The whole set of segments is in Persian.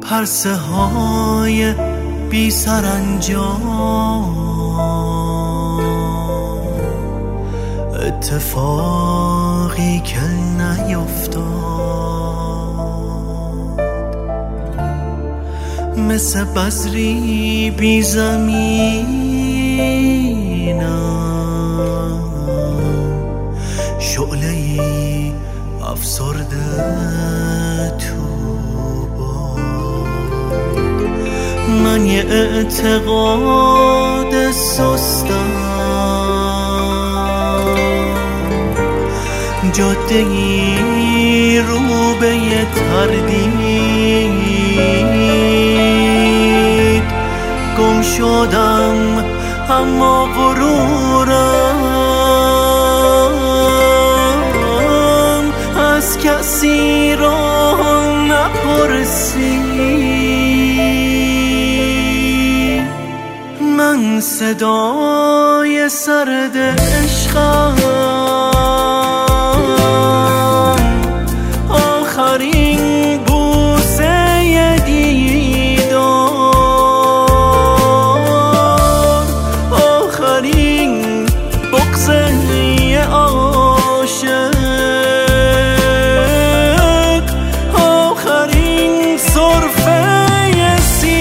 پرسه های بی سرانجام، اتفاقی که نیفتاد، مثل بذری بی زمینم، شعله‌ای افسرده تو باد. من یه اعتقاد سستم، جاده‌ای رو به یه تردید، گم شدم اما غرورم از کسی را نپرسید. من صدای سرد عشقم، آخرین بوسه دیدار، آخرین بغضه عاشق، آخرین سرفه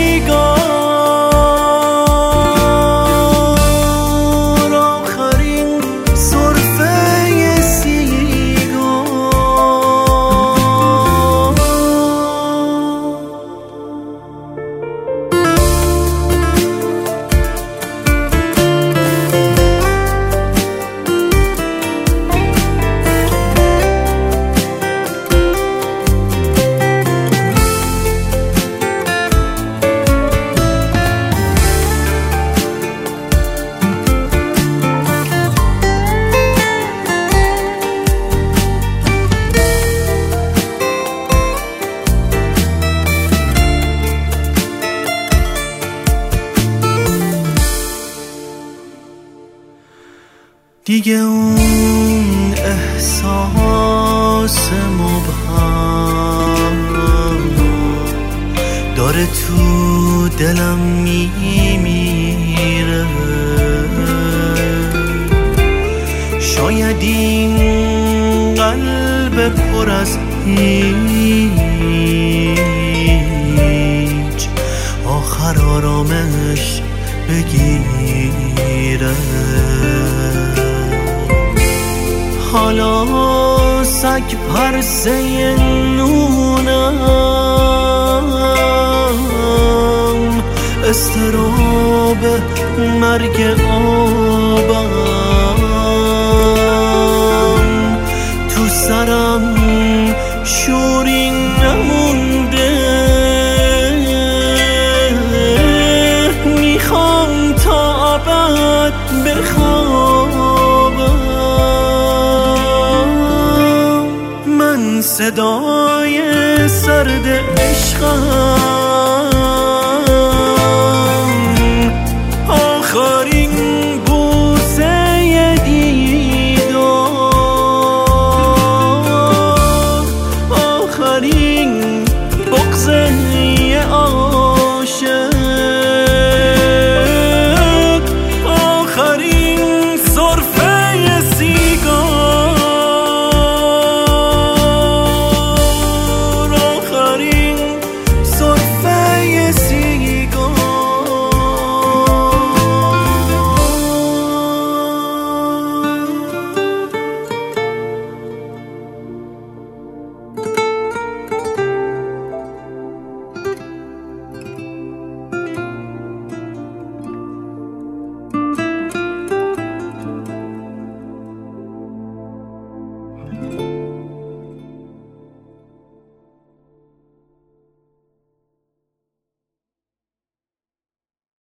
سیگار، آخرین سرفه سیگار. دیگه اون احساس مبهم داره تو دلم میمیره. شاید این قلب پر از هیچ آخر آرامش بگیره. حالا سگ پرسه نونم، اضطراب مرگ آبم، تو سرم شوری نمونده. میخوام تا ابد بخوابم. من صدای سرد عشقم، آخرین بوسه دیدار، آخرین بغضه